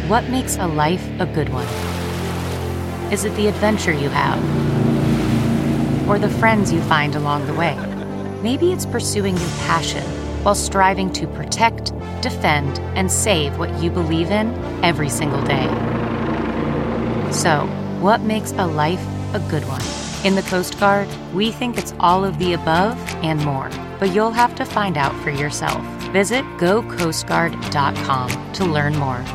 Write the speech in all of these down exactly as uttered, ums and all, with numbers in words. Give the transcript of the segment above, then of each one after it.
What makes a life a good one? Is it the adventure you have? Or the friends you find along the way? Maybe it's pursuing your passion while striving to protect, defend, and save what you believe in every single day. So, what makes a life a good one? In the Coast Guard, we think it's all of the above and more, but you'll have to find out for yourself. Visit go coast guard dot com to learn more.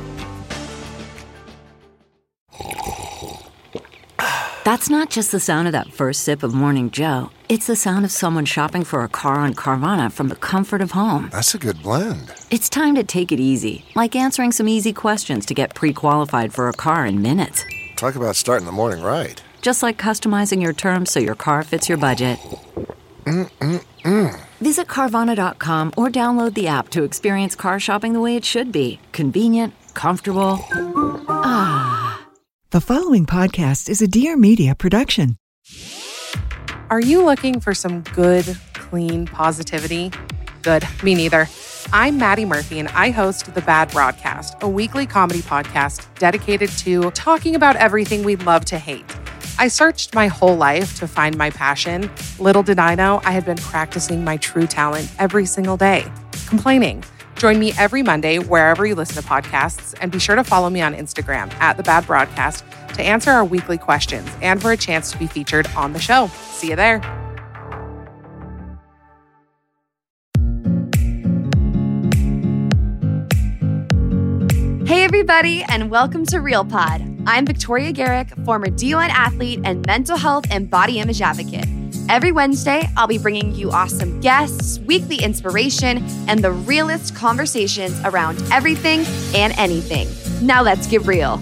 That's not just the sound of that first sip of Morning Joe. It's the sound of someone shopping for a car on Carvana from the comfort of home. That's a good blend. It's time to take it easy, like answering some easy questions to get pre-qualified for a car in minutes. Talk about starting the morning right. Just like customizing your terms so your car fits your budget. Mm-mm-mm. Visit Carvana dot com or download the app to experience car shopping the way it should be. Convenient, comfortable. Ah. The following podcast is a Dear Media production. Are you looking for some good, clean positivity? Good. Me neither. I'm Maddie Murphy, and I host The Bad Broadcast, a weekly comedy podcast dedicated to talking about everything we love to hate. I searched my whole life to find my passion. Little did I know I had been practicing my true talent every single day, complaining. Join me every Monday wherever you listen to podcasts, and be sure to follow me on Instagram at The Bad Broadcast to answer our weekly questions and for a chance to be featured on the show. See you there. Hey everybody, and welcome to Real Pod. I'm Victoria Garrick, former D one athlete and mental health and body image advocate. Every Wednesday, I'll be bringing you awesome guests, weekly inspiration, and the realest conversations around everything and anything. Now let's get real.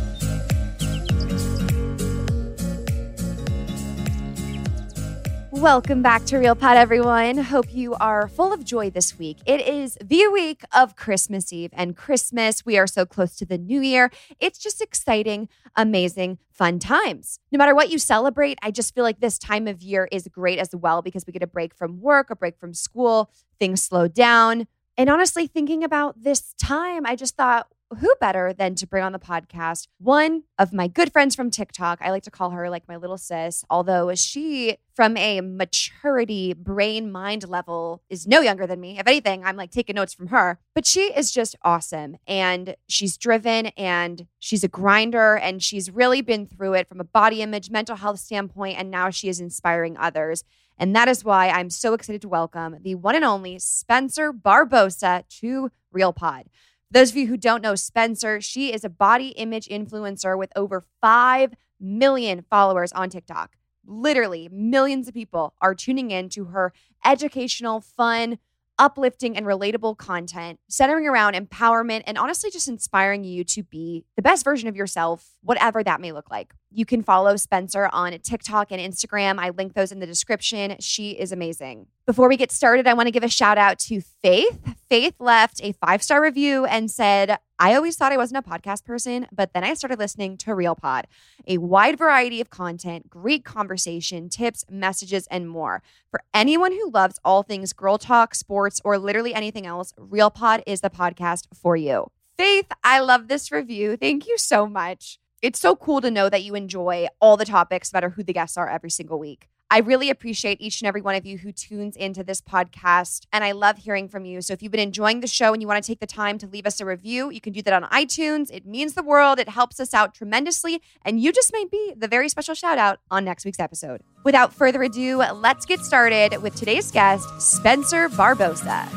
Welcome back to Real Pod, everyone. Hope you are full of joy this week. It is the week of Christmas Eve and Christmas. We are so close to the new year. It's just exciting, amazing, fun times. No matter what you celebrate, I just feel like this time of year is great as well because we get a break from work, a break from school, things slow down. And honestly, thinking about this time, I just thought, who better than to bring on the podcast one of my good friends from TikTok. I like to call her like my little sis, although she, from a maturity, brain, mind level, is no younger than me. If anything, I'm like taking notes from her. But she is just awesome. And she's driven and she's a grinder. And she's really been through it from a body image, mental health standpoint. And now she is inspiring others. And that is why I'm so excited to welcome the one and only Spencer Barbosa to Real Pod. Those of you who don't know Spencer, she is a body image influencer with over five million followers on TikTok. Literally, millions of people are tuning in to her educational, fun, uplifting, and relatable content centering around empowerment and honestly just inspiring you to be the best version of yourself, whatever that may look like. You can follow Spencer on TikTok and Instagram. I link those in the description. She is amazing. Before we get started, I want to give a shout out to Faith. Faith left a five-star review and said, I always thought I wasn't a podcast person, but then I started listening to Real Pod. A wide variety of content, great conversation, tips, messages, and more. For anyone who loves all things girl talk, sports, or literally anything else, Real Pod is the podcast for you. Faith, I love this review. Thank you so much. It's so cool to know that you enjoy all the topics, no matter who the guests are every single week. I really appreciate each and every one of you who tunes into this podcast, and I love hearing from you. So if you've been enjoying the show and you want to take the time to leave us a review, you can do that on iTunes. It means the world. It helps us out tremendously, and you just might be the very special shout out on next week's episode. Without further ado, let's get started with today's guest, Spencer Barbosa.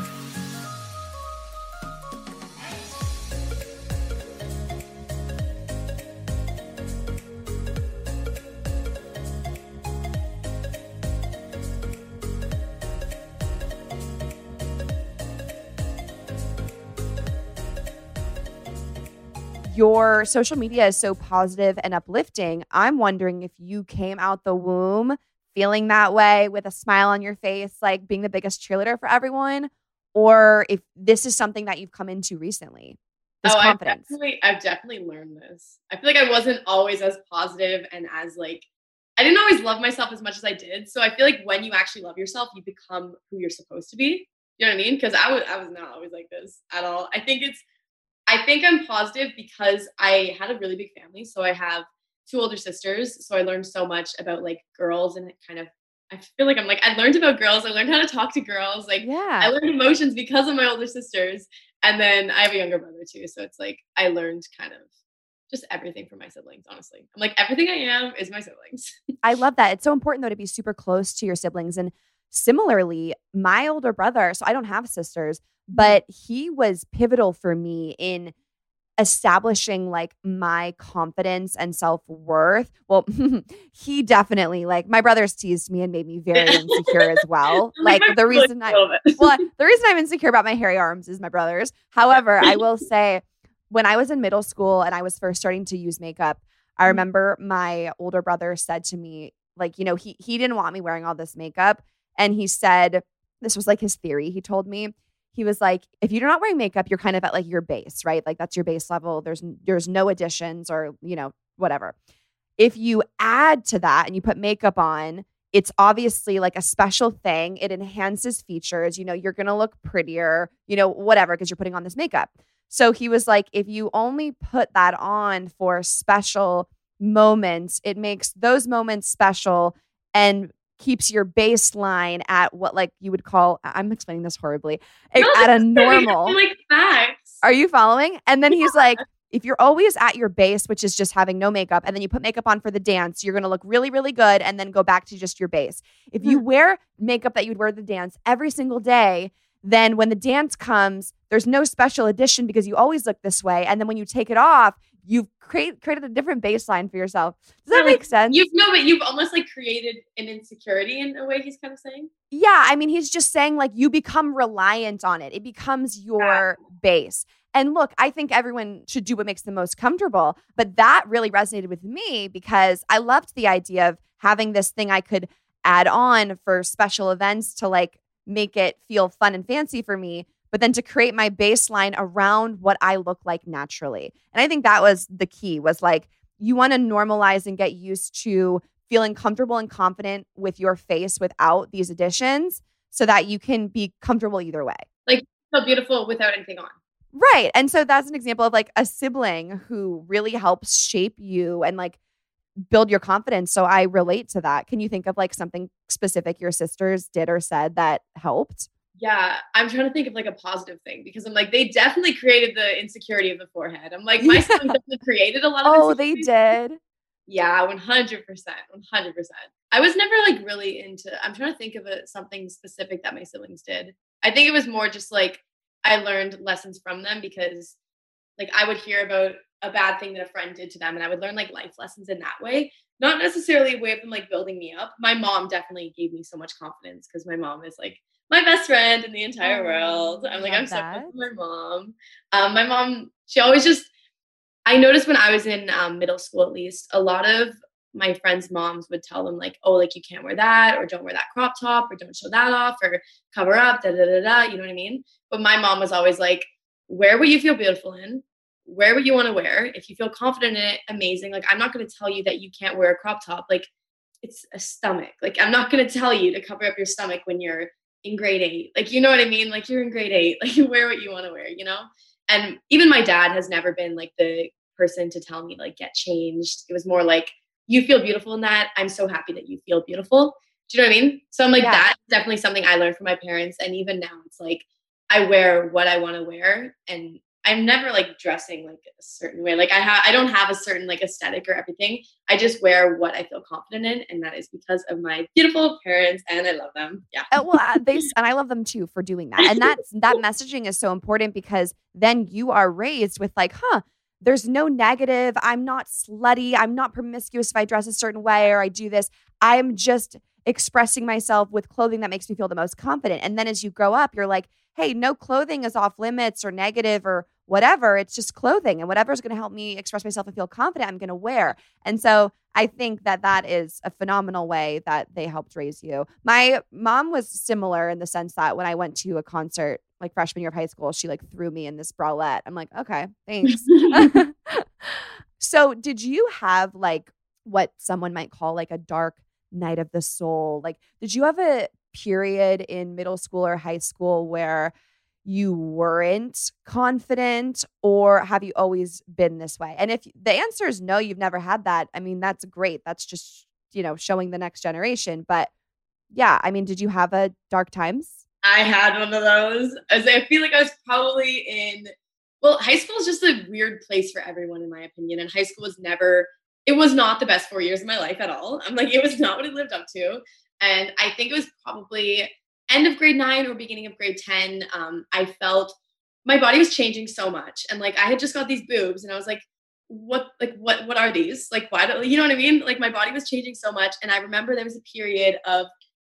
Your social media is so positive and uplifting. I'm wondering if you came out the womb feeling that way with a smile on your face, like being the biggest cheerleader for everyone, or if this is something that you've come into recently. This oh, confidence. I've definitely, I've definitely learned this. I feel like I wasn't always as positive and as like, I didn't always love myself as much as I did. So I feel like when you actually love yourself, you become who you're supposed to be. You know what I mean? Because I was, I was not always like this at all. I think it's I think I'm positive because I had a really big family. So I have two older sisters. So I learned so much about like girls and kind of, I feel like I'm like, I learned about girls. I learned how to talk to girls. Like Yeah. I learned emotions because of my older sisters. And then I have a younger brother too. So it's like, I learned kind of just everything from my siblings, honestly. I'm like, everything I am is my siblings. I love that. It's so important though to be super close to your siblings. And similarly, my older brother, so I don't have sisters, but he was pivotal for me in establishing like my confidence and self-worth. Well, he definitely, like, my brothers teased me and made me very insecure as well. Like the reason I well, the reason I'm insecure about my hairy arms is my brothers. However, I will say when I was in middle school and I was first starting to use makeup, I remember my older brother said to me, like, you know, he he didn't want me wearing all this makeup. And he said, this was like his theory. He told me, he was like, if you're not wearing makeup, you're kind of at like your base, right? Like that's your base level. There's there's no additions or, you know, whatever. If you add to that and you put makeup on, it's obviously like a special thing. It enhances features. You know, you're going to look prettier, you know, whatever, because you're putting on this makeup. So he was like, if you only put that on for special moments, it makes those moments special and keeps your baseline at what like you would call, I'm explaining this horribly, No, at a normal. I'm like facts. Are you following? And then he's like, if you're always at your base, which is just having no makeup, and then you put makeup on for the dance, you're going to look really, really good and then go back to just your base. If you wear makeup that you'd wear at the dance every single day, then when the dance comes, there's no special addition because you always look this way. And then when you take it off, you've create, created a different baseline for yourself. Does that like, make sense? You've no, but you've almost like created an insecurity in a way he's kind of saying. Yeah. I mean, he's just saying like you become reliant on it. It becomes your yeah. base. And look, I think everyone should do what makes them most comfortable. But that really resonated with me because I loved the idea of having this thing I could add on for special events to like make it feel fun and fancy for me, but then to create my baseline around what I look like naturally. And I think that was the key, was like, you want to normalize and get used to feeling comfortable and confident with your face without these additions so that you can be comfortable either way. Like, feel beautiful without anything on. Right. And so that's an example of like a sibling who really helps shape you and like build your confidence. So I relate to that. Can you think of like something specific your sisters did or said that helped? Yeah, I'm trying to think of like a positive thing because I'm like, they definitely created the insecurity of the forehead. I'm like, my son definitely created a lot of Oh, they did? Yeah, one hundred percent. one hundred percent. I was never like really into, I'm trying to think of a, something specific that my siblings did. I think it was more just like, I learned lessons from them because like I would hear about a bad thing that a friend did to them and I would learn like life lessons in that way. Not necessarily a way of them like building me up. My mom definitely gave me so much confidence because my mom is like my best friend in the entire oh, world. I'm like, I'm so close to my mom. Um, my mom, she always just, I noticed when I was in um, middle school, at least, a lot of my friends' moms would tell them like, oh, like you can't wear that, or don't wear that crop top, or don't show that off, or cover up, da da da da. You know what I mean? But my mom was always like, wear what you feel beautiful in, wear what you want to wear. If you feel confident in it, amazing. Like I'm not going to tell you that you can't wear a crop top. Like it's a stomach. Like I'm not going to tell you to cover up your stomach when you're in grade eight. Like, you know what I mean? Like you're in grade eight, like you wear what you want to wear, you know? And even my dad has never been like the person to tell me like get changed. It was more like, you feel beautiful in that. I'm so happy that you feel beautiful. Do you know what I mean? So I'm like, yeah. That's definitely something I learned from my parents. And even now it's like, I wear what I want to wear and I'm never like dressing like a certain way. Like I have, I don't have a certain like aesthetic or everything. I just wear what I feel confident in. And that is because of my beautiful parents and I love them. Yeah. Uh, well, uh, they, and I love them too for doing that. And that's, that messaging is so important because then you are raised with like, huh, there's no negative. I'm not slutty. I'm not promiscuous if I dress a certain way or I do this. I'm just expressing myself with clothing that makes me feel the most confident. And then as you grow up, you're like, hey, no clothing is off limits or negative or whatever. It's just clothing. And whatever is going to help me express myself and feel confident, I'm going to wear. And so I think that that is a phenomenal way that they helped raise you. My mom was similar in the sense that when I went to a concert, like freshman year of high school, she like threw me in this bralette. I'm like, okay, thanks. So did you have like what someone might call like a dark night of the soul? Like, did you have a period in middle school or high school where you weren't confident, or have you always been this way? And if the answer is no, you've never had that, I mean, that's great. That's just, you know, showing the next generation. But yeah, I mean, did you have a dark times? I had one of those. As I feel like I was probably in, well, high school is just a weird place for everyone, in my opinion. And high school was never, it was not the best four years of my life at all. I'm like, it was not what it lived up to. And I think it was probably end of grade nine or beginning of grade ten. Um, I felt my body was changing so much. And like, I had just got these boobs and I was like, what, like, what, what are these? Like, why do, you know what I mean? Like my body was changing so much. And I remember there was a period of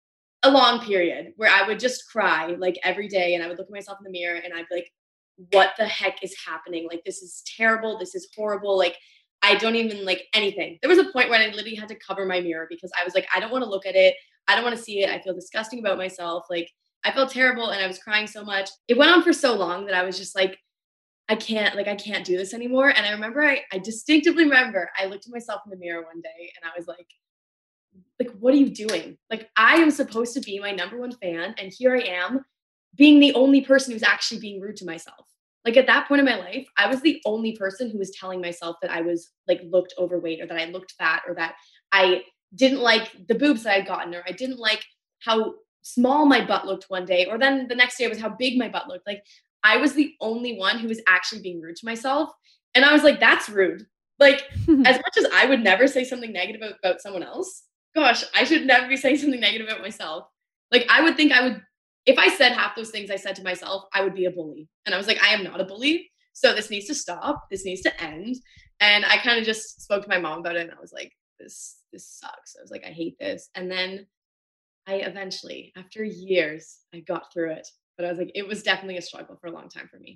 a long period where I would just cry like every day. And I would look at myself in the mirror and I'd be like, what the heck is happening? Like, this is terrible. This is horrible. Like, I don't even like anything. There was a point where I literally had to cover my mirror because I was like, I don't want to look at it. I don't want to see it. I feel disgusting about myself. Like, I felt terrible and I was crying so much. It went on for so long that I was just like, I can't, like, I can't do this anymore. And I remember, I, I distinctively remember I looked at myself in the mirror one day and I was like, like, what are you doing? Like, I am supposed to be my number one fan. And here I am being the only person who's actually being rude to myself. Like at that point in my life, I was the only person who was telling myself that I was like looked overweight or that I looked fat or that I didn't like the boobs that I'd gotten or I didn't like how small my butt looked one day. Or then the next day was how big my butt looked. Like I was the only one who was actually being rude to myself. And I was like, that's rude. Like as much as I would never say something negative about, about someone else, gosh, I should never be saying something negative about myself. Like I would think I would, if I said half those things I said to myself, I would be a bully. And I was like, I am not a bully. So this needs to stop. This needs to end. And I kind of just spoke to my mom about it. And I was like, this, this sucks. I was like, I hate this. And then I eventually, after years, I got through it. But I was like, it was definitely a struggle for a long time for me.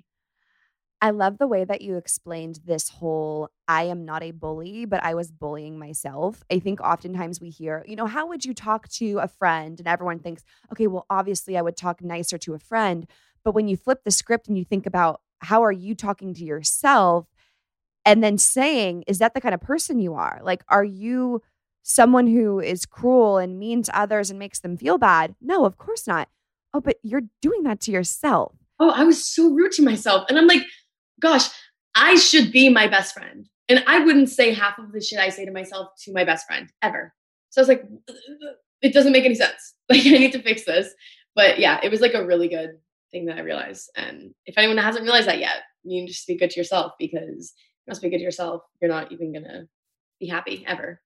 I love the way that you explained this whole, I am not a bully, but I was bullying myself. I think oftentimes we hear, you know, how would you talk to a friend? And everyone thinks, okay, well, obviously I would talk nicer to a friend. But when you flip the script and you think about how are you talking to yourself and then saying, is that the kind of person you are? Like, are you someone who is cruel and mean to others and makes them feel bad? No, of course not. Oh, but you're doing that to yourself. Oh, I was so rude to myself. And I'm like, gosh, I should be my best friend. And I wouldn't say half of the shit I say to myself to my best friend ever. So I was like, it doesn't make any sense. Like I need to fix this. But yeah, it was like a really good thing that I realized. And if anyone hasn't realized that yet, you need to just be good to yourself, because if you don't speak good to yourself, you're not even going to be happy ever.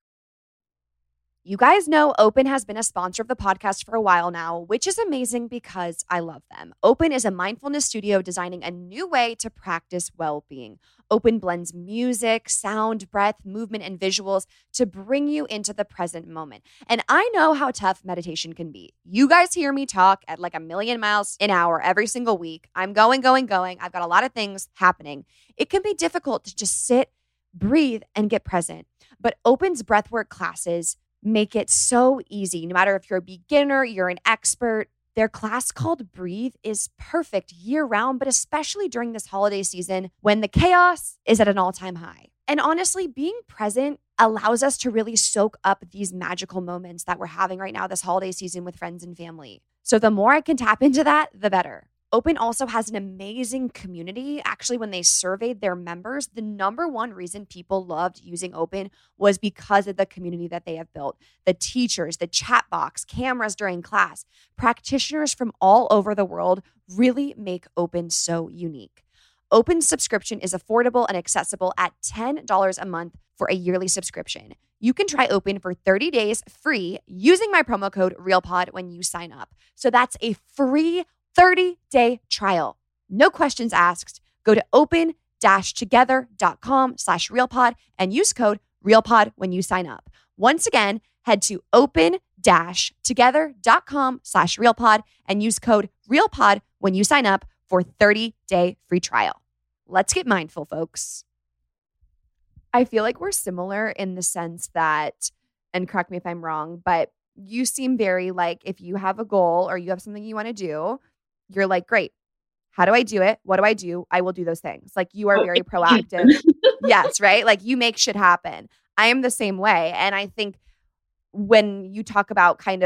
You guys know Open has been a sponsor of the podcast for a while now, which is amazing because I love them. Open is a mindfulness studio designing a new way to practice well-being. Open blends music, sound, breath, movement, and visuals to bring you into the present moment. And I know how tough meditation can be. You guys hear me talk at like a million miles an hour every single week. I'm going, going, going. I've got a lot of things happening. It can be difficult to just sit, breathe, and get present. But Open's breathwork classes make it so easy. No matter if you're a beginner, you're an expert, their class called Breathe is perfect year round, but especially during this holiday season when the chaos is at an all-time high. And honestly, being present allows us to really soak up these magical moments that we're having right now this holiday season with friends and family. So the more I can tap into that, the better. Open also has an amazing community. Actually, when they surveyed their members, the number one reason people loved using Open was because of the community that they have built. The teachers, the chat box, cameras during class, practitioners from all over the world really make Open so unique. Open's subscription is affordable and accessible at ten dollars a month for a yearly subscription. You can try Open for thirty days free using my promo code REALPOD when you sign up. So that's a free thirty-day trial. No questions asked. Go to open-together.com slash RealPod and use code RealPod when you sign up. Once again, head to open-together.com slash RealPod and use code RealPod when you sign up for thirty-day free trial. Let's get mindful, folks. I feel like we're similar in the sense that, and correct me if I'm wrong, but you seem very like if you have a goal or you have something you want to do, you're like, great. How do I do it? What do I do? I will do those things. Like you are very proactive. Yes, right? Like you make shit happen. I am the same way. And I think when you talk about kind of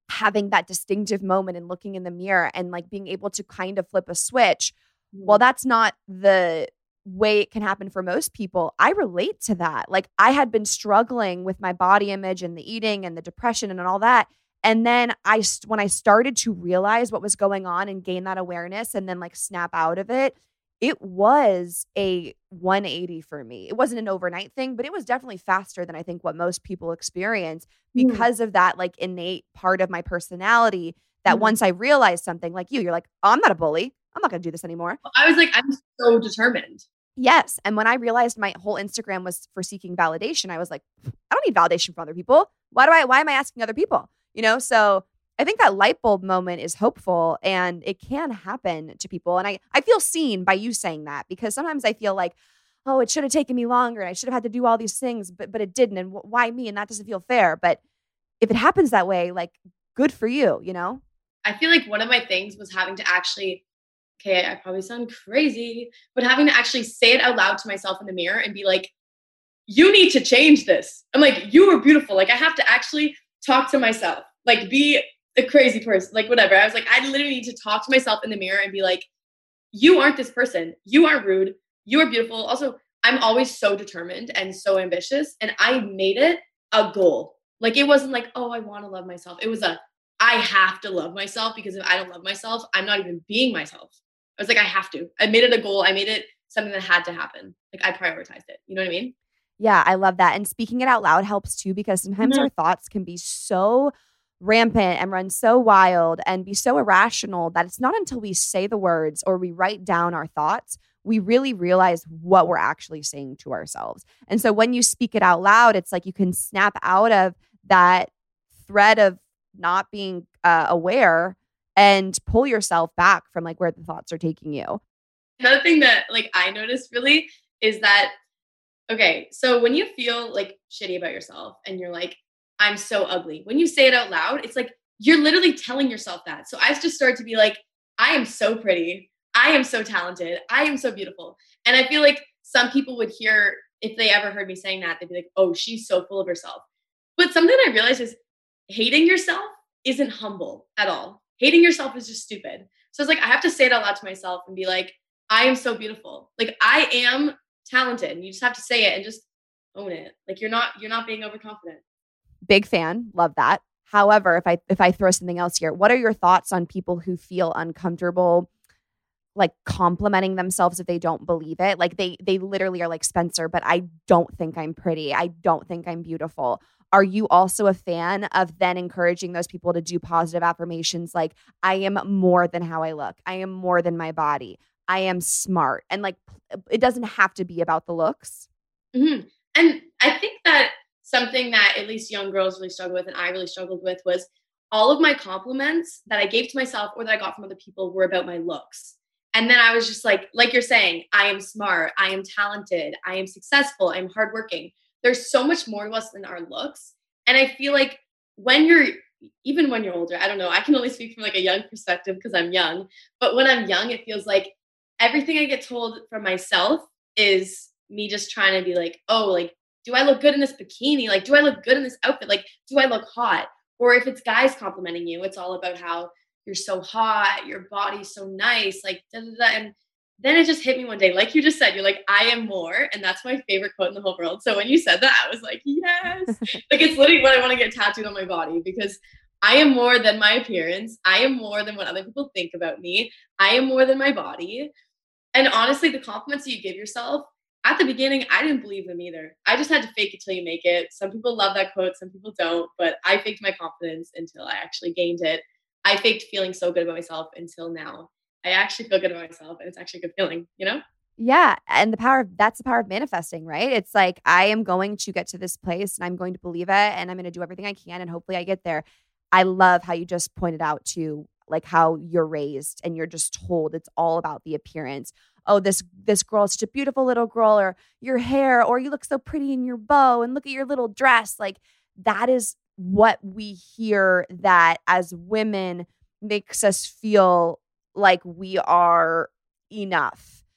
having that distinctive moment and looking in the mirror and like being able to kind of flip a switch. Well, that's not the way it can happen for most people. I relate to that. Like I had been struggling with my body image and the eating and the depression and all that. And then I, when I started to realize what was going on and gain that awareness and then like snap out of it, it was a one eighty for me. It wasn't an overnight thing, but it was definitely faster than I think what most people experience because mm. of that like innate part of my personality that mm. once I realized something like you, you're like, oh, I'm not a bully. I'm not going to do this anymore. I was like, I'm so determined. Yes. And when I realized my whole Instagram was for seeking validation, I was like, I don't need validation from other people. Why do I, why am I asking other people? You know, so I think that light bulb moment is hopeful and it can happen to people. And I, I feel seen by you saying that because sometimes I feel like, oh, it should have taken me longer and I should have had to do all these things, but but it didn't. And wh- why me? And that doesn't feel fair. But if it happens that way, like good for you, you know? I feel like one of my things was having to actually, okay, I probably sound crazy, but having to actually say it out loud to myself in the mirror and be like, you need to change this. I'm like, you are beautiful. Like I have to actually talk to myself, like be a crazy person, like whatever. I was like, I literally need to talk to myself in the mirror and be like, you aren't this person. You aren't rude. You are beautiful. Also, I'm always so determined and so ambitious. And I made it a goal. Like it wasn't like, oh, I want to love myself. It was a, I have to love myself because if I don't love myself, I'm not even being myself. I was like, I have to. I made it a goal. I made it something that had to happen. Like I prioritized it. You know what I mean? Yeah, I love that. And speaking it out loud helps too, because sometimes mm-hmm. our thoughts can be so rampant and run so wild and be so irrational that it's not until we say the words or we write down our thoughts, we really realize what we're actually saying to ourselves. And so when you speak it out loud, it's like you can snap out of that thread of not being uh, aware and pull yourself back from like where the thoughts are taking you. Another thing that like I noticed really is that, okay, so when you feel like shitty about yourself and you're like, I'm so ugly, when you say it out loud, it's like you're literally telling yourself that. So I just started to be like, I am so pretty. I am so talented. I am so beautiful. And I feel like some people would hear, if they ever heard me saying that, they'd be like, oh, she's so full of herself. But something I realized is hating yourself isn't humble at all. Hating yourself is just stupid. So it's like, I have to say it out loud to myself and be like, I am so beautiful. Like I am talented. And you just have to say it and just own it. Like you're not, you're not being overconfident. Big fan. Love that. However, if I, if I throw something else here, what are your thoughts on people who feel uncomfortable, like complimenting themselves if they don't believe it? Like they, they literally are like, Spencer, but I don't think I'm pretty. I don't think I'm beautiful. Are you also a fan of then encouraging those people to do positive affirmations like, I am more than how I look. I am more than my body. I am smart. And like, it doesn't have to be about the looks. Mm-hmm. And I think that something that at least young girls really struggle with, and I really struggled with, was all of my compliments that I gave to myself or that I got from other people were about my looks. And then I was just like, like you're saying, I am smart. I am talented. I am successful. I'm hardworking. There's so much more to us than our looks. And I feel like when you're, even when you're older, I don't know, I can only speak from like a young perspective because I'm young, but when I'm young, it feels like everything I get told from myself is me just trying to be like, oh, like, do I look good in this bikini? Like, do I look good in this outfit? Like, do I look hot? Or if it's guys complimenting you, it's all about how you're so hot, your body's so nice, like, da, da, da. And then it just hit me one day. Like you just said, you're like, I am more. And that's my favorite quote in the whole world. So when you said that, I was like, yes. Like, it's literally what I want to get tattooed on my body, because I am more than my appearance. I am more than what other people think about me. I am more than my body. And honestly, the compliments that you give yourself, at the beginning, I didn't believe them either. I just had to fake it till you make it. Some people love that quote, some people don't, but I faked my confidence until I actually gained it. I faked feeling so good about myself until now. I actually feel good about myself, and it's actually a good feeling, you know? Yeah. And the power of, that's the power of manifesting, right? It's like, I am going to get to this place and I'm going to believe it and I'm going to do everything I can and hopefully I get there. I love how you just pointed out to like how you're raised and you're just told it's all about the appearance. Oh, this this girl is such a beautiful little girl, or your hair, or you look so pretty in your bow and look at your little dress. Like that is what we hear that as women makes us feel like we are enough.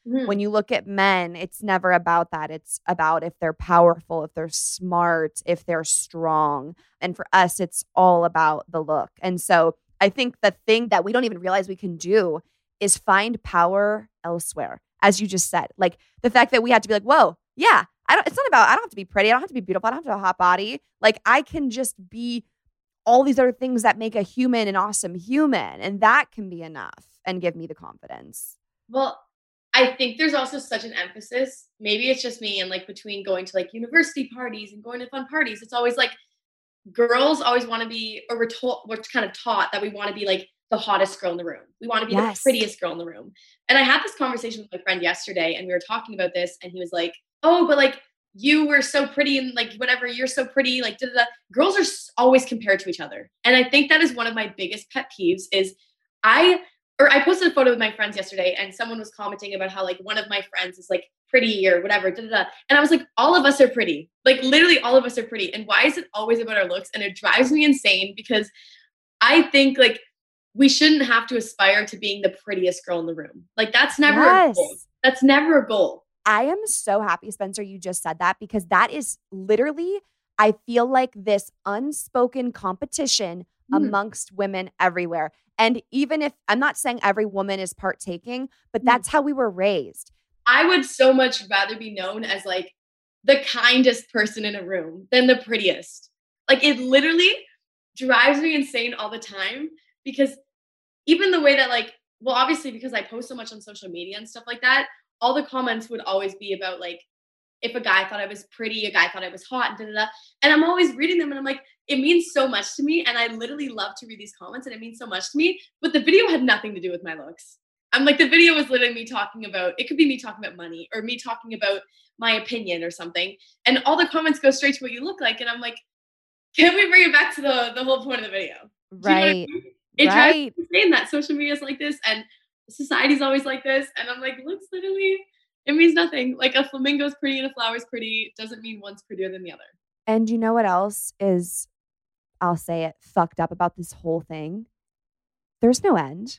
Mhm. When you look at men, it's never about that. It's about if they're powerful, if they're smart, if they're strong. And for us, it's all about the look. And so I think the thing that we don't even realize we can do is find power elsewhere. As you just said, like the fact that we had to be like, whoa, yeah, I don't, it's not about, I don't have to be pretty. I don't have to be beautiful. I don't have to have a hot body. Like I can just be all these other things that make a human an awesome human. And that can be enough and give me the confidence. Well, I think there's also such an emphasis. Maybe it's just me and like between going to like university parties and going to fun parties, it's always like girls always want to be, or we're told, we're kind of taught that we want to be like the hottest girl in the room. We want to be Yes. the prettiest girl in the room. And I had this conversation with my friend yesterday and we were talking about this and he was like, oh, but like you were so pretty and like whatever, you're so pretty, like da, da, da. Girls are s- always compared to each other. And I think that is one of my biggest pet peeves is I, or I posted a photo with my friends yesterday and someone was commenting about how like one of my friends is like pretty or whatever. Da, da, da. And I was like, all of us are pretty. Like literally all of us are pretty. And why is it always about our looks? And it drives me insane because I think like we shouldn't have to aspire to being the prettiest girl in the room. Like that's never Yes. a goal. That's never a goal. I am so happy, Spencer, you just said that because that is literally, I feel like this unspoken competition Mhm. amongst women everywhere. And even if I'm not saying every woman is partaking, but that's how we were raised. I would so much rather be known as like the kindest person in a room than the prettiest. Like it literally drives me insane all the time because even the way that like, well, obviously because I post so much on social media and stuff like that, all the comments would always be about like, if a guy thought I was pretty, a guy thought I was hot, and da da da. And I'm always reading them and I'm like, it means so much to me. And I literally love to read these comments and it means so much to me. But the video had nothing to do with my looks. I'm like, the video was literally me talking about, it could be me talking about money or me talking about my opinion or something. And all the comments go straight to what you look like. And I'm like, can we bring it back to the, the whole point of the video? Do you know what I Right. mean? It drives Right. me insane that social media is like this and society's always like this. And I'm like, looks literally, it means nothing. Like a flamingo's pretty and a flower's pretty doesn't mean one's prettier than the other. And you know what else is, I'll say it, fucked up about this whole thing? There's no end.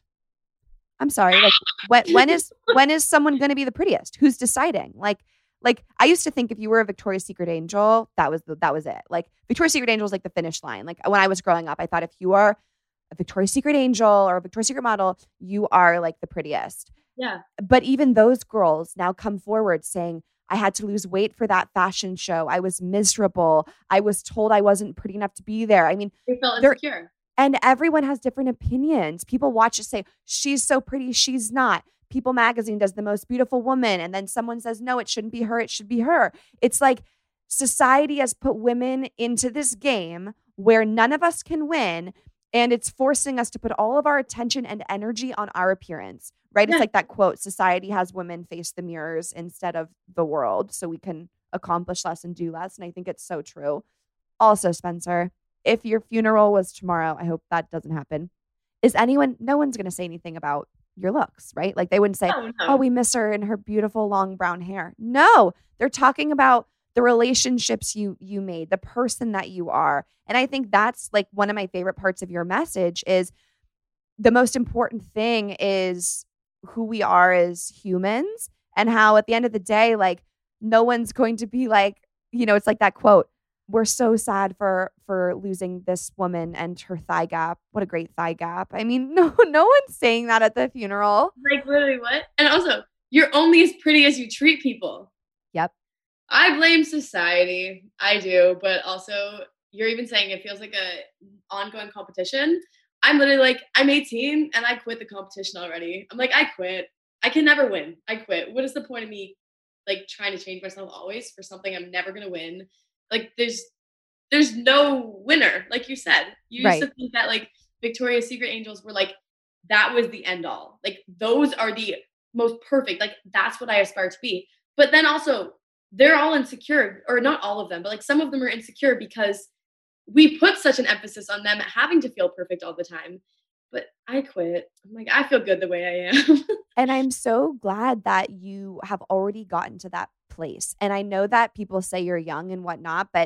I'm sorry. Like when when is when is someone going to be the prettiest? Who's deciding? Like like I used to think if you were a Victoria's Secret angel, that was the, that was it. Like Victoria's Secret angel is like the finish line. Like when I was growing up, I thought if you are a Victoria's Secret angel or a Victoria's Secret model, you are like the prettiest. Yeah. But even those girls now come forward saying, I had to lose weight for that fashion show. I was miserable. I was told I wasn't pretty enough to be there. I mean, They felt They're- insecure. and everyone has different opinions. People watch it say, she's so pretty, she's not. People magazine does the most beautiful woman. And then someone says, no, it shouldn't be her, it should be her. It's like society has put women into this game where none of us can win. And it's forcing us to put all of our attention and energy on our appearance, right? Yeah. It's like that quote, society has women face the mirrors instead of the world so we can accomplish less and do less. And I think it's so true. Also, Spencer, if your funeral was tomorrow, I hope that doesn't happen. Is anyone, no one's going to say anything about your looks, right? Like they wouldn't say, No, no. oh, we miss her and her beautiful long brown hair. No, they're talking about the relationships you you made, the person that you are. And I think that's like one of my favorite parts of your message is the most important thing is who we are as humans and how at the end of the day, like no one's going to be like, you know, it's like that quote, we're so sad for for losing this woman and her thigh gap. What a great thigh gap. I mean, no, no one's saying that at the funeral. Like literally what? And also, you're only as pretty as you treat people. Yep. I blame society. I do, but also you're even saying it feels like a ongoing competition. I'm literally like, I'm eighteen and I quit the competition already. I'm like, I quit. I can never win. I quit. What is the point of me like trying to change myself always for something I'm never gonna win? Like there's there's no winner, like you said. You used to Right. think that like Victoria's Secret angels were like that was the end all. Like those are the most perfect. Like that's what I aspire to be. But then also they're all insecure, or not all of them, but like some of them are insecure because we put such an emphasis on them having to feel perfect all the time. But I quit. I'm like, I feel good the way I am. And I'm so glad that you have already gotten to that place. And I know that people say you're young and whatnot, but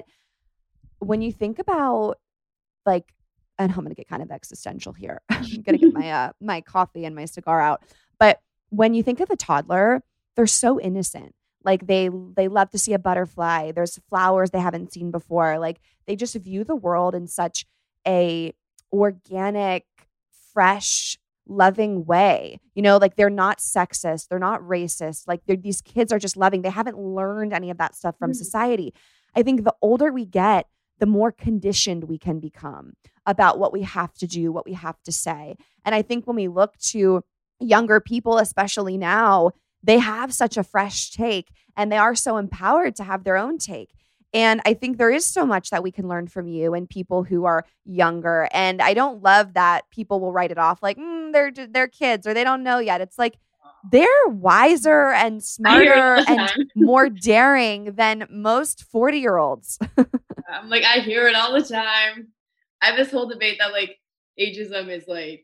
when you think about like, and I'm going to get kind of existential here. I'm going to get my uh, my coffee and my cigar out. But when you think of a toddler, they're so innocent. Like they they love to see a butterfly. There's flowers they haven't seen before. Like they just view the world in such a organic, fresh, loving way. You know, like they're not sexist. They're not racist. Like these kids are just loving. They haven't learned any of that stuff from mm-hmm. society. I think the older we get, the more conditioned we can become about what we have to do, what we have to say. And I think when we look to younger people, especially now, they have such a fresh take and they are so empowered to have their own take. And I think there is so much that we can learn from you and people who are younger. And I don't love that people will write it off like, mm, they're they're kids or they don't know yet. It's like they're wiser and smarter and more daring than most forty-year-olds. I'm like, I hear it all the time. I have this whole debate that like ageism is like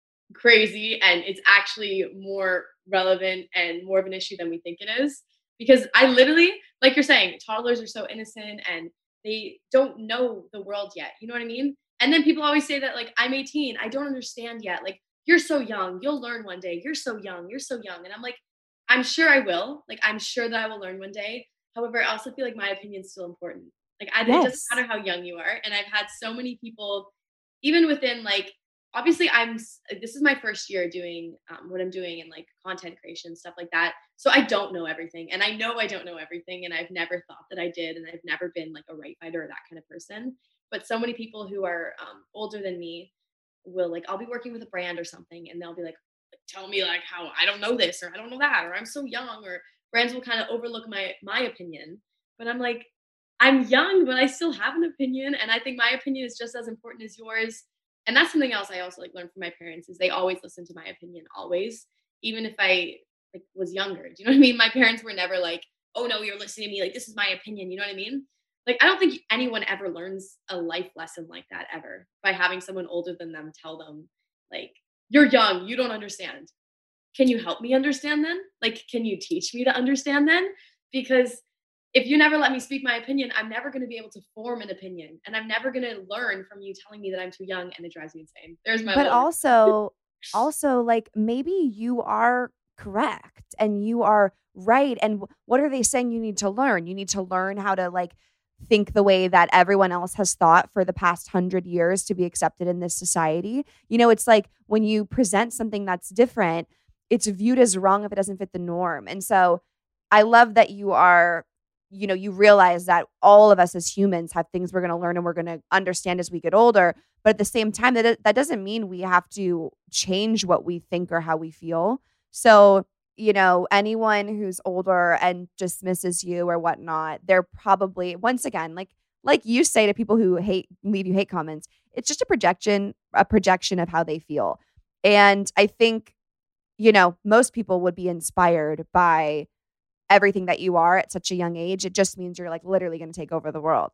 crazy and it's actually more relevant and more of an issue than we think it is. Because I literally, like you're saying, toddlers are so innocent and they don't know the world yet. You know what I mean? And then people always say that like, I'm eighteen, I don't understand yet. Like, you're so young, you'll learn one day. You're so young, you're so young. And I'm like, I'm sure I will. Like, I'm sure that I will learn one day. However, I also feel like my opinion is still important. Like, I, yes. It doesn't matter how young you are. And I've had so many people, even within like, obviously I'm, this is my first year doing um, what I'm doing in like content creation, stuff like that. So I don't know everything. And I know I don't know everything. And I've never thought that I did. And I've never been like a right fighter or that kind of person. But so many people who are um, older than me will like, I'll be working with a brand or something. And they'll be like, like, tell me like how I don't know this, or I don't know that, or I'm so young, or brands will kind of overlook my, my opinion. But I'm like, I'm young, but I still have an opinion. And I think my opinion is just as important as yours. And that's something else I also like learned from my parents is they always listen to my opinion, always, even if I like was younger. Do you know what I mean? My parents were never like, oh no, you're listening to me. Like, this is my opinion. You know what I mean? Like, I don't think anyone ever learns a life lesson like that ever by having someone older than them tell them like, you're young, you don't understand. Can you help me understand then? Like, can you teach me to understand then? Because if you never let me speak my opinion, I'm never going to be able to form an opinion. And I'm never going to learn from you telling me that I'm too young, and it drives me insane. There's my But also, also like maybe you are correct and you are right. And what are they saying you need to learn? You need to learn how to like think the way that everyone else has thought for the past hundred years to be accepted in this society. You know, it's like when you present something that's different, it's viewed as wrong if it doesn't fit the norm. And so I love that you are, you know, you realize that all of us as humans have things we're going to learn and we're going to understand as we get older. But at the same time, that that doesn't mean we have to change what we think or how we feel. So, you know, anyone who's older and dismisses you or whatnot, they're probably, once again, like, like you say to people who hate, leave you hate comments, it's just a projection, a projection of how they feel. And I think, you know, most people would be inspired by everything that you are at such a young age. It just means you're like literally going to take over the world.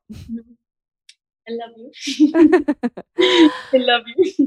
I love you. I love you.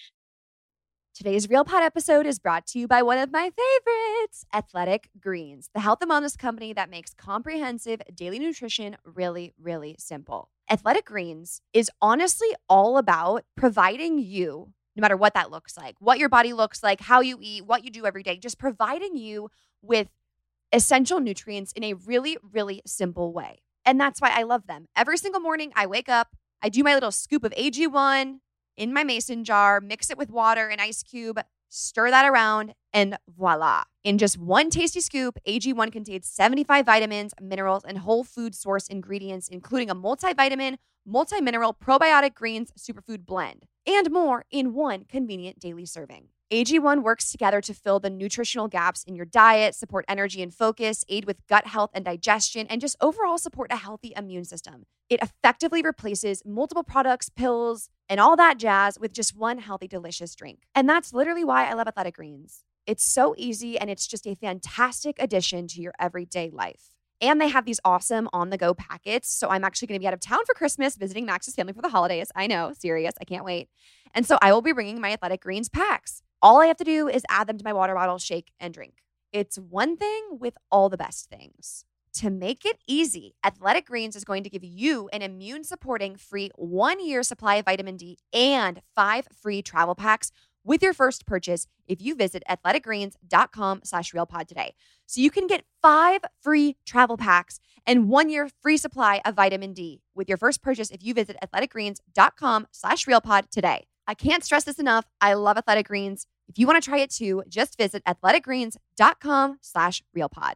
Today's Real Pod episode is brought to you by one of my favorites, Athletic Greens, the health and wellness company that makes comprehensive daily nutrition really, really simple. Athletic Greens is honestly all about providing you, no matter what that looks like, what your body looks like, how you eat, what you do every day, just providing you with essential nutrients in a really, really simple way. And that's why I love them. Every single morning I wake up, I do my little scoop of A G one in my mason jar, mix it with water and ice cube, stir that around, and voila. In just one tasty scoop, A G one contains seventy-five vitamins, minerals, and whole food source ingredients, including a multivitamin, multi-mineral, probiotic greens superfood blend, and more in one convenient daily serving. A G one works together to fill the nutritional gaps in your diet, support energy and focus, aid with gut health and digestion, and just overall support a healthy immune system. It effectively replaces multiple products, pills, and all that jazz with just one healthy, delicious drink. And that's literally why I love Athletic Greens. It's so easy, and it's just a fantastic addition to your everyday life. And they have these awesome on-the-go packets. So I'm actually going to be out of town for Christmas, visiting Max's family for the holidays. I know, serious. I can't wait. And so I will be bringing my Athletic Greens packs. All I have to do is add them to my water bottle, shake, and drink. It's one thing with all the best things. To make it easy, Athletic Greens is going to give you an immune-supporting free one-year supply of vitamin D and five free travel packs with your first purchase if you visit athleticgreens.com slash realpod today. So you can get five free travel packs and one year free supply of vitamin D with your first purchase if you visit athleticgreens.com slash realpod today. I can't stress this enough. I love Athletic Greens. If you want to try it too, just visit athleticgreens.com slash realpod.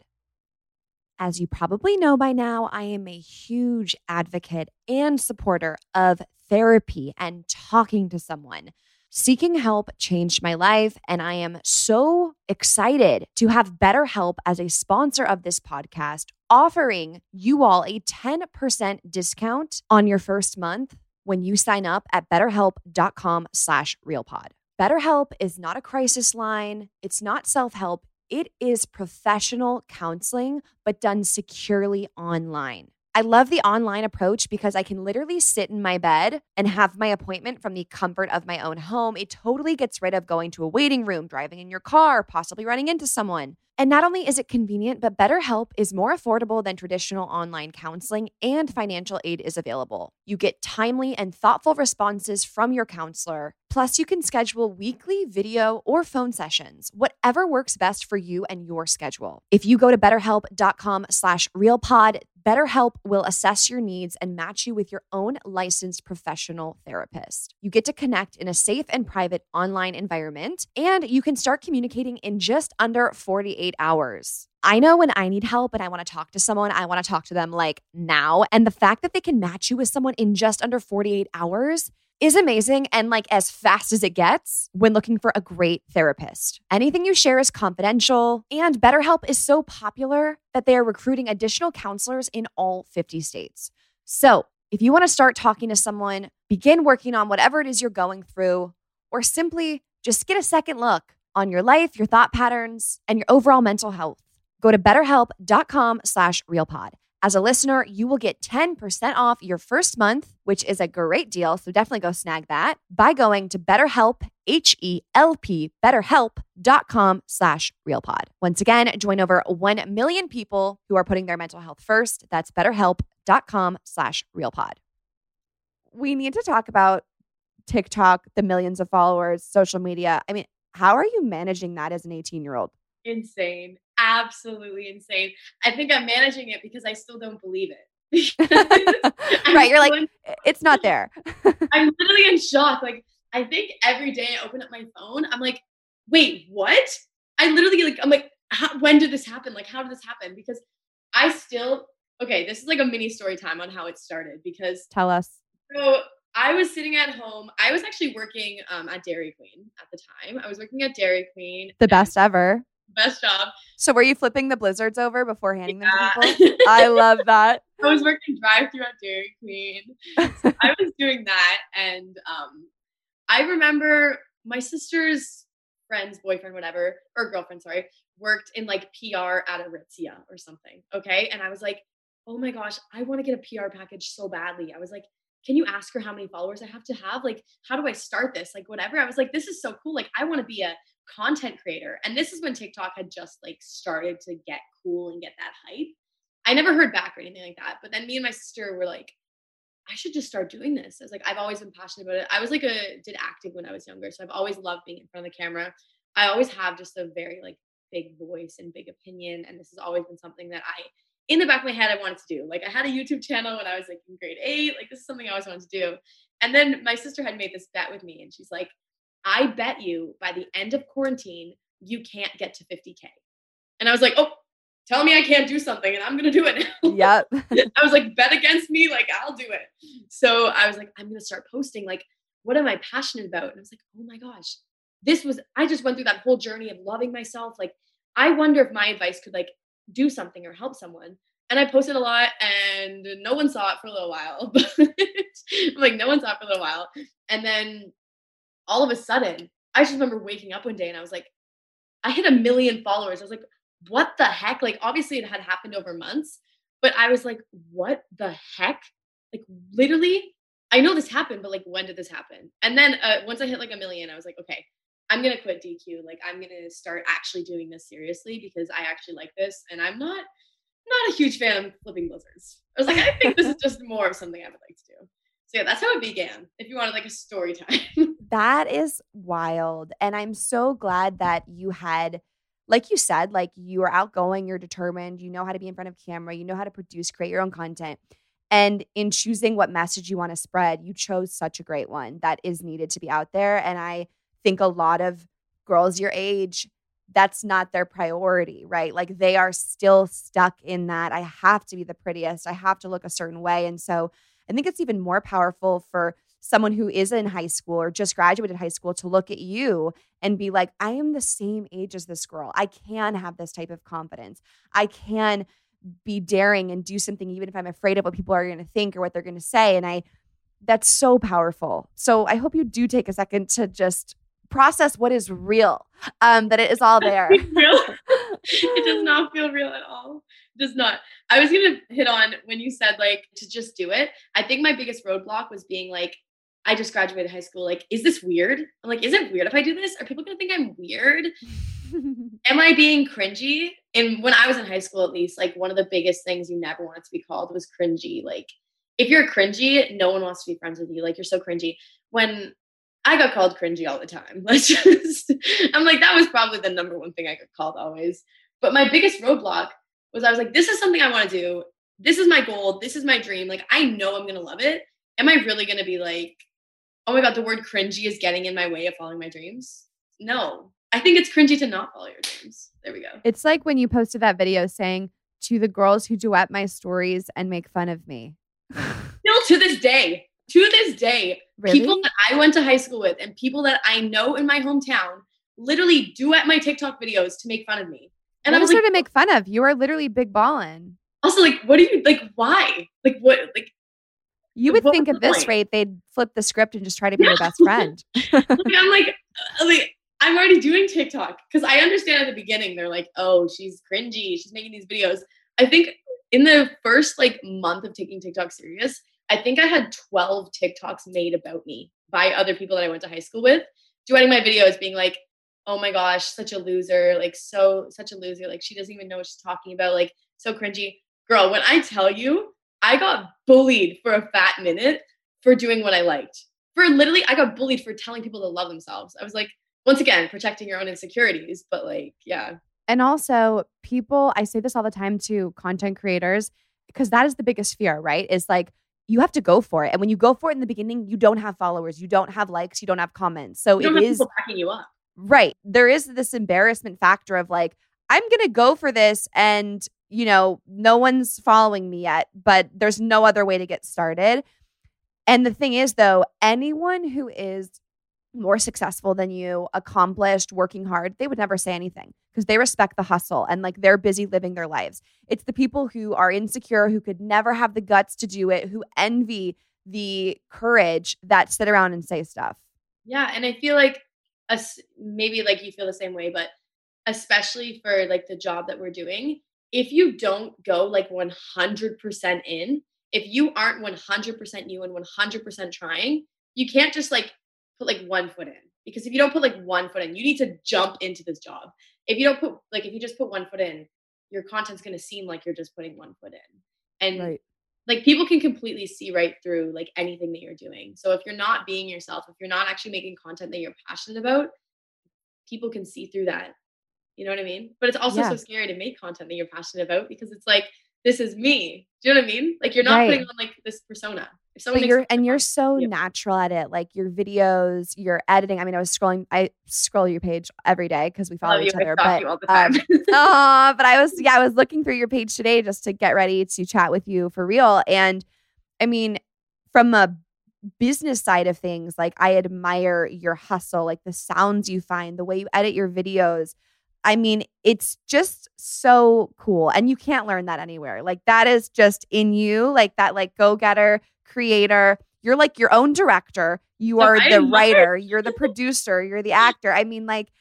As you probably know by now, I am a huge advocate and supporter of therapy and talking to someone. Seeking help changed my life, and I am so excited to have BetterHelp as a sponsor of this podcast, offering you all a ten percent discount on your first month when you sign up at betterhelp.com slash realpod. BetterHelp is not a crisis line. It's not self-help. It is professional counseling, but done securely online. I love the online approach because I can literally sit in my bed and have my appointment from the comfort of my own home. It totally gets rid of going to a waiting room, driving in your car, possibly running into someone. And not only is it convenient, but BetterHelp is more affordable than traditional online counseling, and financial aid is available. You get timely and thoughtful responses from your counselor. Plus, you can schedule weekly video or phone sessions, whatever works best for you and your schedule. If you go to betterhelp.com slash realpod, BetterHelp will assess your needs and match you with your own licensed professional therapist. You get to connect in a safe and private online environment, and you can start communicating in just under forty-eight hours. I know when I need help and I want to talk to someone, I want to talk to them like now. And the fact that they can match you with someone in just under forty-eight hours is amazing and like as fast as it gets when looking for a great therapist. Anything you share is confidential, and BetterHelp is so popular that they are recruiting additional counselors in all fifty states. So if you want to start talking to someone, begin working on whatever it is you're going through, or simply just get a second look on your life, your thought patterns, and your overall mental health, go to betterhelp.com slash realpod. As a listener, you will get ten percent off your first month, which is a great deal. So definitely go snag that by going to BetterHelp, H-E-L-P, betterhelp.com slash realpod. Once again, join over one million people who are putting their mental health first. That's betterhelp.com slash realpod. We need to talk about TikTok, the millions of followers, social media. I mean, how are you managing that as an eighteen-year-old? Insane. Absolutely insane. I think I'm managing it because I still don't believe it. Right. You're like, in, it's not there. I'm literally in shock. Like, I think every day I open up my phone, I'm like, wait, what? I literally like, I'm like, how, when did this happen? Like, how did this happen? Because I still, okay, this is like a mini story time on how it started because. Tell us. So I was sitting at home. I was actually working um, at Dairy Queen at the time. I was working at Dairy Queen. The best ever. Best job. So were you flipping the blizzards over before handing yeah. them to people? I love that. I was working drive-thru at Dairy Queen. So I was doing that. And um, I remember my sister's friend's boyfriend, whatever, or girlfriend, sorry, worked in like P R at Aritzia or something. Okay. And I was like, oh my gosh, I want to get a P R package so badly. I was like, can you ask her how many followers I have to have? Like, how do I start this? Like, whatever. I was like, this is so cool. Like, I want to be a content creator. And this is when TikTok had just like started to get cool and get that hype. I never heard back or anything like that. But then me and my sister were like, I should just start doing this. I was like, I've always been passionate about it. I was like a, did acting when I was younger. So I've always loved being in front of the camera. I always have just a very like big voice and big opinion. And this has always been something that I, in the back of my head, I wanted to do. Like I had a YouTube channel when I was like in grade eight. Like this is something I always wanted to do. And then my sister had made this bet with me and she's like, I bet you by the end of quarantine, you can't get to fifty K. And I was like, oh, tell me I can't do something and I'm going to do it now. Yep. I was like, bet against me. Like, I'll do it. So I was like, I'm going to start posting. Like, what am I passionate about? And I was like, oh my gosh, this was, I just went through that whole journey of loving myself. Like, I wonder if my advice could like do something or help someone. And I posted a lot and no one saw it for a little while. I'm like, no one saw it for a little while. And then all of a sudden, I just remember waking up one day and I was like, I hit a million followers. I was like, what the heck? Like, obviously it had happened over months, but I was like, what the heck? Like, literally, I know this happened, but like, when did this happen? And then uh, once I hit like a million, I was like, okay, I'm going to quit D Q. Like, I'm going to start actually doing this seriously because I actually like this. And I'm not, not a huge fan of flipping blizzards. I was like, I think this is just more of something I would like to do. So yeah, that's how it began. If you wanted like a story time. That is wild. And I'm so glad that you had, like you said, like you are outgoing, you're determined, you know how to be in front of camera, you know how to produce, create your own content. And in choosing what message you want to spread, you chose such a great one that is needed to be out there. And I think a lot of girls your age, that's not their priority, right? Like they are still stuck in that I have to be the prettiest, I have to look a certain way. And so I think it's even more powerful for someone who is in high school or just graduated high school to look at you and be like, I am the same age as this girl. I can have this type of confidence. I can be daring and do something even if I'm afraid of what people are going to think or what they're going to say. And I, that's so powerful. So I hope you do take a second to just process what is real, um, that it is all there. Real? It does not feel real at all. It does not. I was going to hit on when you said like to just do it. I think my biggest roadblock was being like, I just graduated high school. Like, is this weird? I'm like, is it weird if I do this? Are people going to think I'm weird? Am I being cringy? And when I was in high school, at least, like one of the biggest things you never wanted to be called was cringy. Like if you're cringy, no one wants to be friends with you. Like you're so cringy. When I got called cringy all the time. Let's just, I'm like, that was probably the number one thing I got called always. But my biggest roadblock was I was like, this is something I want to do. This is my goal. This is my dream. Like, I know I'm going to love it. Am I really going to be like, oh my God, the word cringy is getting in my way of following my dreams? No, I think it's cringy to not follow your dreams. There we go. It's like when you posted that video saying, to the girls who duet my stories and make fun of me. Still to this day, to this day, Really? people that I went to high school with and people that I know in my hometown literally duet my TikTok videos to make fun of me. And what I was was there like, to make fun of? You are literally big ballin'. also like, what do you, like, why? Like, what, like, You would what think was at the this point? rate, they'd flip the script and just try to be your best friend. like, I'm like, uh, like, I'm already doing TikTok because I understand at the beginning, they're like, oh, she's cringy. She's making these videos. I think in the first like month of taking TikTok serious, I think I had twelve TikToks made about me by other people that I went to high school with, duetting my videos being like, oh my gosh, such a loser. Like so, such a loser. Like she doesn't even know what she's talking about. Like so cringy. Girl, when I tell you, I got bullied for a fat minute for doing what I liked. For literally, I got bullied for telling people to love themselves. I was like, once again, protecting your own insecurities, but like, yeah. And also people, I say this all the time to content creators, because that is the biggest fear, right? Is like, you have to go for it. And when you go for it in the beginning, you don't have followers, you don't have likes, you don't have comments. So You don't it have is people backing you up. right. There is this embarrassment factor of like, I'm going to go for this and, you know, no one's following me yet, but there's no other way to get started. And the thing is, though, anyone who is more successful than you, accomplished, working hard, they would never say anything because they respect the hustle and like they're busy living their lives. It's the people who are insecure, who could never have the guts to do it, who envy the courage that sit around and say stuff. Yeah. And I feel like us, maybe like you feel the same way, but especially for like the job that we're doing, if you don't go like one hundred percent in, if you aren't one hundred percent you and one hundred percent trying, you can't just like put like one foot in, because if you don't put like one foot in, you need to jump into this job. If you don't put like, if you just put one foot in, your content's going to seem like you're just putting one foot in. And Right. like people can completely see right through like anything that you're doing. So if you're not being yourself, if you're not actually making content that you're passionate about, people can see through that. You know what I mean? But it's also Yeah. so scary to make content that you're passionate about, because it's like, this is me. Do you know what I mean? Like you're not Right. putting on like this persona. If someone But makes you're content and you're on- so Yeah. natural at it. Like your videos, your editing. I mean, I was scrolling. I scroll your page every day because we follow Love each you. I other. stalk But you all the time. um, aw, but I was yeah, I was looking through your page today just to get ready to chat with you for real. And I mean, from a business side of things, like I admire your hustle, like the sounds you find, the way you edit your videos. I mean, it's just so cool. And you can't learn that anywhere. Like that is just in you, like that like go-getter, creator. You're like your own director. You No, are I the am not. writer, you're the producer, you're the actor. I mean, like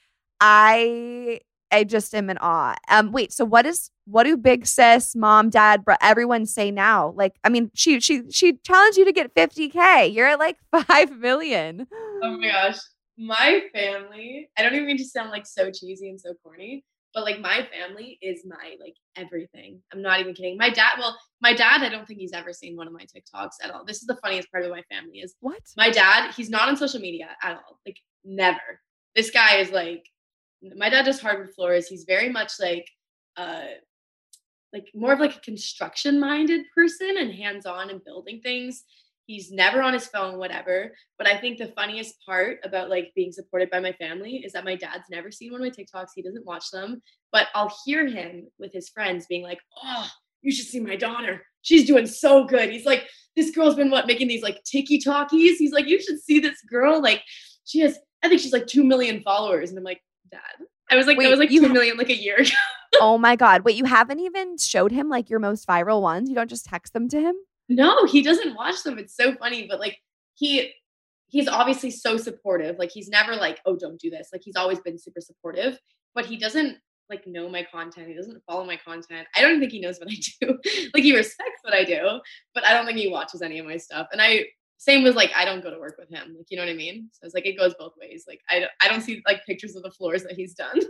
I I just am in awe. Um wait, so what is what do big sis, mom, dad, bro, everyone say now? Like, I mean, she she she challenged you to get fifty K. You're at like five million. Oh my gosh. My family, I don't even mean to sound like so cheesy and so corny, but like my family is my like everything. I'm not even kidding. My dad, well, my dad, I don't think he's ever seen one of my TikToks at all. This is the funniest part of my family is What? my dad, he's not on social media at all. Like never. This guy is like, my dad does hardwood floors. He's very much like, uh, like more of like a construction minded person and hands on and building things. He's never on his phone, whatever. But I think the funniest part about like being supported by my family is that my dad's never seen one of my TikToks. He doesn't watch them, but I'll hear him with his friends being like, oh, you should see my daughter. She's doing so good. He's like, this girl's been what making these like tiki talkies. He's like, you should see this girl. Like she has, I think she's like two million followers. And I'm like, Dad, I was like, Wait, that was like you two ha- million like a year ago. Oh my God. Wait, you haven't even showed him like your most viral ones? You don't just text them to him? No, he doesn't watch them. It's so funny. But like he, he's obviously so supportive. Like he's never like, oh, don't do this. Like he's always been super supportive, but he doesn't like know my content. He doesn't follow my content. I don't think he knows what I do. Like he respects what I do, but I don't think he watches any of my stuff. And I, same was like, I don't go to work with him. Like, you know what I mean? So it's like, it goes both ways. Like I don't, I don't see like pictures of the floors that he's done.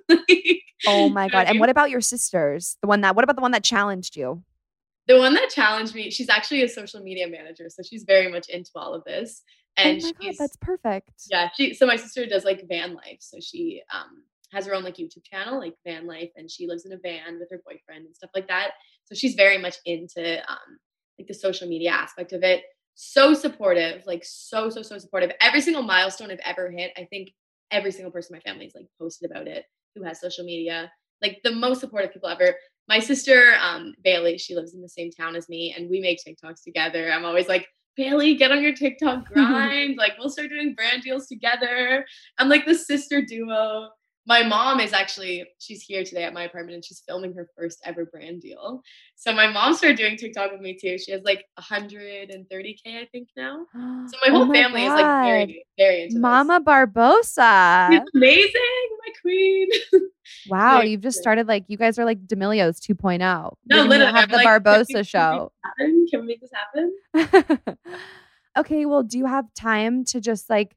Oh my You know God. what I And mean? what about your sisters? The one that, what about the one that challenged you? The one that challenged me, she's actually a social media manager. So she's very much into all of this. And oh my God, she's, that's perfect. yeah, she, so my sister does like van life. So she um, has her own like YouTube channel, like van life. And she lives in a van with her boyfriend and stuff like that. So she's very much into um, like the social media aspect of it. So supportive, like so, so, so supportive. Every single milestone I've ever hit, I think every single person in my family has like posted about it who has social media, like the most supportive people ever. My sister, um, Bailey, she lives in the same town as me and we make TikToks together. I'm always like, Bailey, get on your TikTok grind. Like we'll start doing brand deals together. I'm like the sister duo. My mom is actually, she's here today at my apartment and she's filming her first ever brand deal. So my mom started doing TikTok with me too. She has like one hundred thirty K, I think now. So my Oh whole my family is like God. very, very into Mama this. Barbosa. It's amazing, my queen. Wow. Very You've just good. started like, you guys are like D'Amelio's two point oh. No, You're gonna literally. have I'm the like, can we- Barbosa can we show. make this happen? Can we make this happen? Okay. Well, do you have time to just like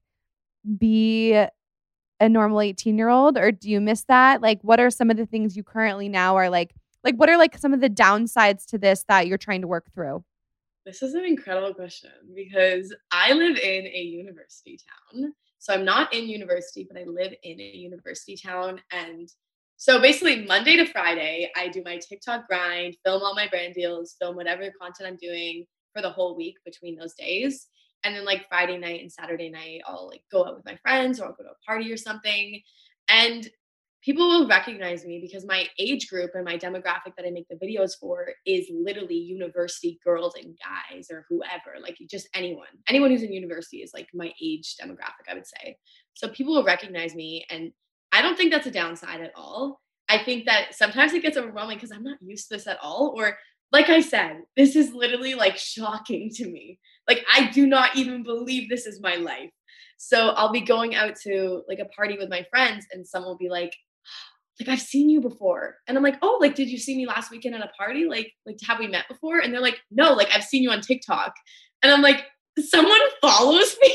be a normal eighteen year old or do you miss that? Like, what are some of the things you currently now are like, like, what are like some of the downsides to this that you're trying to work through? This is an incredible question because I live in a university town. So I'm not in university, but I live in a university town. And so basically Monday to Friday, I do my TikTok grind, film all my brand deals, film whatever content I'm doing for the whole week between those days. And then like Friday night and Saturday night, I'll like go out with my friends or I'll go to a party or something. And people will recognize me because my age group and my demographic that I make the videos for is literally university girls and guys or whoever, like just anyone. Anyone who's in university is like my age demographic, I would say. So people will recognize me and I don't think that's a downside at all. I think that sometimes it gets overwhelming because I'm not used to this at all. Or like I said, this is literally like shocking to me. Like I do not even believe this is my life. So I'll be going out to like a party with my friends and someone will be like, like I've seen you before. And I'm like, oh, like, did you see me last weekend at a party? Like, like, have we met before? And they're like, no, like I've seen you on TikTok. And I'm like, someone follows me.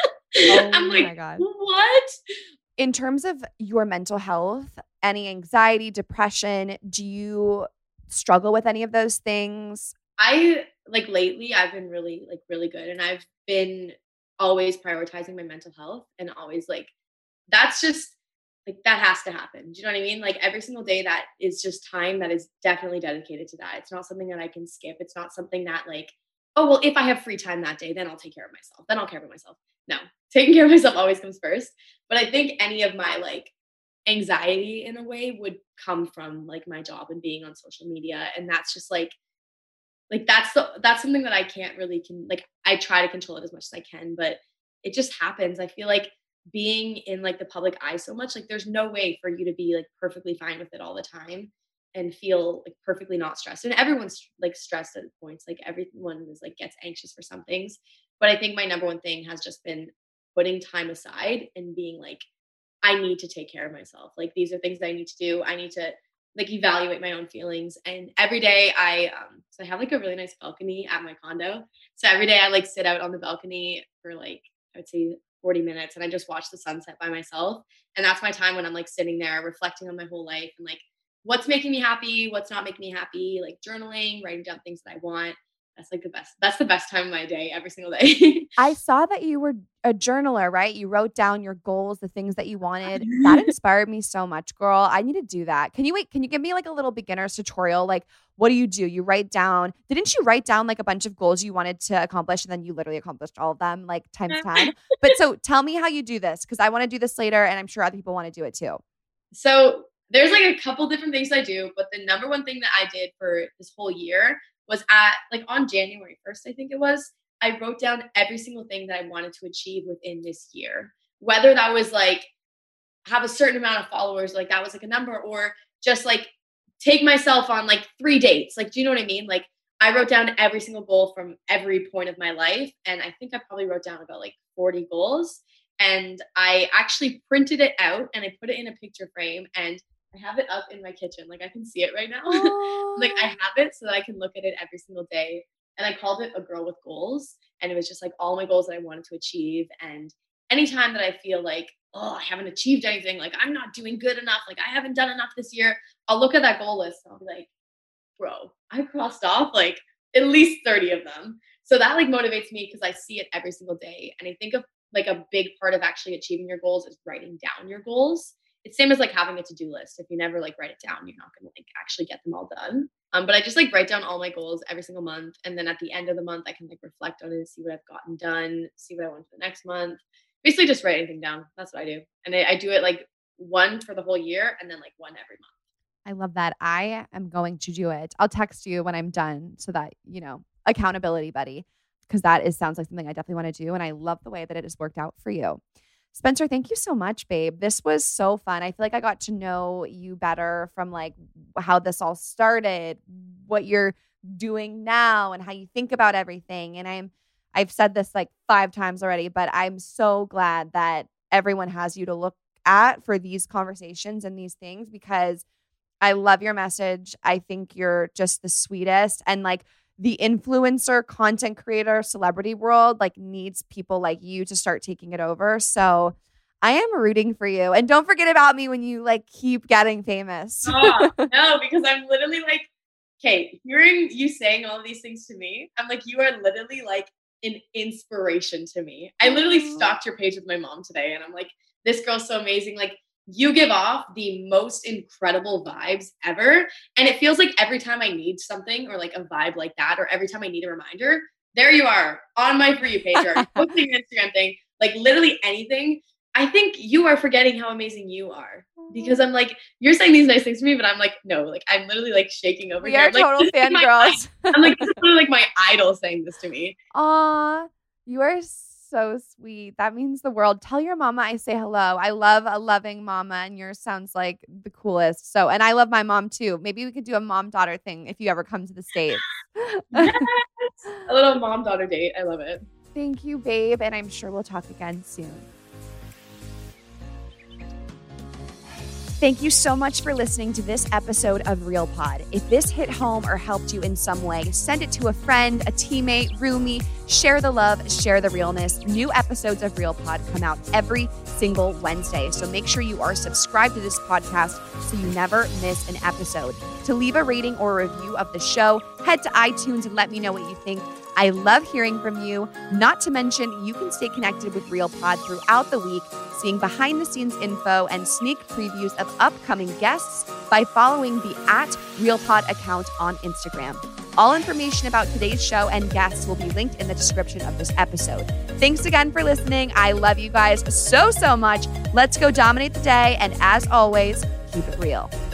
Oh I'm my like, God. what? In terms of your mental health, any anxiety, depression, do you struggle with any of those things? I like lately I've been really like really good and I've been always prioritizing my mental health and always like that's just like that has to happen. Do you know what I mean? Like every single day that is just time that is definitely dedicated to that. It's not something that I can skip. It's not something that like, oh well, if I have free time that day, then I'll take care of myself. Then I'll care about myself. No, taking care of myself always comes first. But I think any of my like anxiety in a way would come from like my job and being on social media. And that's just like like that's the that's something that I can't really can like I try to control it as much as I can, but it just happens. I feel like being in like the public eye so much, like there's no way for you to be like perfectly fine with it all the time and feel like perfectly not stressed. And everyone's like stressed at points. Like everyone is like gets anxious for some things. But I think my number one thing has just been putting time aside and being like, I need to take care of myself. Like these are things that I need to do. I need to like evaluate my own feelings. And every day I, um, so I have like a really nice balcony at my condo. So every day I like sit out on the balcony for like, I would say forty minutes and I just watch the sunset by myself. And that's my time when I'm like sitting there reflecting on my whole life and like what's making me happy, what's not making me happy, like journaling, writing down things that I want. That's like the best. That's the best time of my day every single day. I saw that you were a journaler, right? You wrote down your goals, the things that you wanted. That inspired me so much, girl. I need to do that. Can you wait? Can you give me like a little beginner's tutorial? Like, what do you do? You write down, didn't you write down like a bunch of goals you wanted to accomplish and then you literally accomplished all of them like times ten? But so tell me how you do this because I want to do this later and I'm sure other people want to do it too. So there's like a couple different things I do, but the number one thing that I did for this whole year was at like on January first, I think it was, I wrote down every single thing that I wanted to achieve within this year. Whether that was like have a certain amount of followers, like that was like a number, or just like take myself on like three dates. Like, do you know what I mean? Like I wrote down every single goal from every point of my life. And I think I probably wrote down about like forty goals. And I actually printed it out and I put it in a picture frame and I have it up in my kitchen. Like I can see it right now. Like I have it so that I can look at it every single day. And I called it A Girl with Goals. And it was just like all my goals that I wanted to achieve. And anytime that I feel like, oh, I haven't achieved anything, like I'm not doing good enough, like I haven't done enough this year, I'll look at that goal list and I'll be like, bro, I crossed off like at least thirty of them. So that like motivates me because I see it every single day. And I think of like a big part of actually achieving your goals is writing down your goals. It's same as like having a to-do list. If you never like write it down, you're not going to like actually get them all done. Um, but I just like write down all my goals every single month. And then at the end of the month, I can like reflect on it, see what I've gotten done, see what I want for the next month. Basically just write anything down. That's what I do. And I, I do it like one for the whole year and then like one every month. I love that. I am going to do it. I'll text you when I'm done so that, you know, accountability buddy, because that is sounds like something I definitely want to do. And I love the way that it has worked out for you. Spencer, thank you so much, babe. This was so fun. I feel like I got to know you better from like how this all started, what you're doing now and how you think about everything. And I'm, I've said this like five times already, but I'm so glad that everyone has you to look at for these conversations and these things because I love your message. I think you're just the sweetest. And like the influencer, content creator, celebrity world like needs people like you to start taking it over. So I am rooting for you. And don't forget about me when you like keep getting famous. Oh, no, because I'm literally like, okay, hearing you saying all of these things to me, I'm like, you are literally like an inspiration to me. I literally stalked your page with my mom today and I'm like, this girl's so amazing. Like you give off the most incredible vibes ever. And it feels like every time I need something or like a vibe like that, or every time I need a reminder, there you are on my For You page or posting an Instagram thing, like literally anything. I think you are forgetting how amazing you are because I'm like, you're saying these nice things to me, but I'm like, no, like I'm literally like shaking over we here. We are like, total fangirls. I'm like, this is literally like my idol saying this to me. Aw, you are so sweet. That means the world. Tell your mama I say hello. I love a loving mama and yours sounds like the coolest. So, and I love my mom too. Maybe we could do a mom-daughter thing if you ever come to the States. Yes. A little mom-daughter date. I love it. Thank you, babe. And I'm sure we'll talk again soon. Thank you so much for listening to this episode of Real Pod. If this hit home or helped you in some way, send it to a friend, a teammate, roomie. Share the love, share the realness. New episodes of Real Pod come out every single Wednesday. So make sure you are subscribed to this podcast so you never miss an episode. To leave a rating or a review of the show, head to iTunes and let me know what you think. I love hearing from you. Not to mention, you can stay connected with Real Pod throughout the week, seeing behind the scenes info and sneak previews of upcoming guests by following the at Real Pod account on Instagram. All information about today's show and guests will be linked in the description of this episode. Thanks again for listening. I love you guys so, so much. Let's go dominate the day. And as always, keep it real.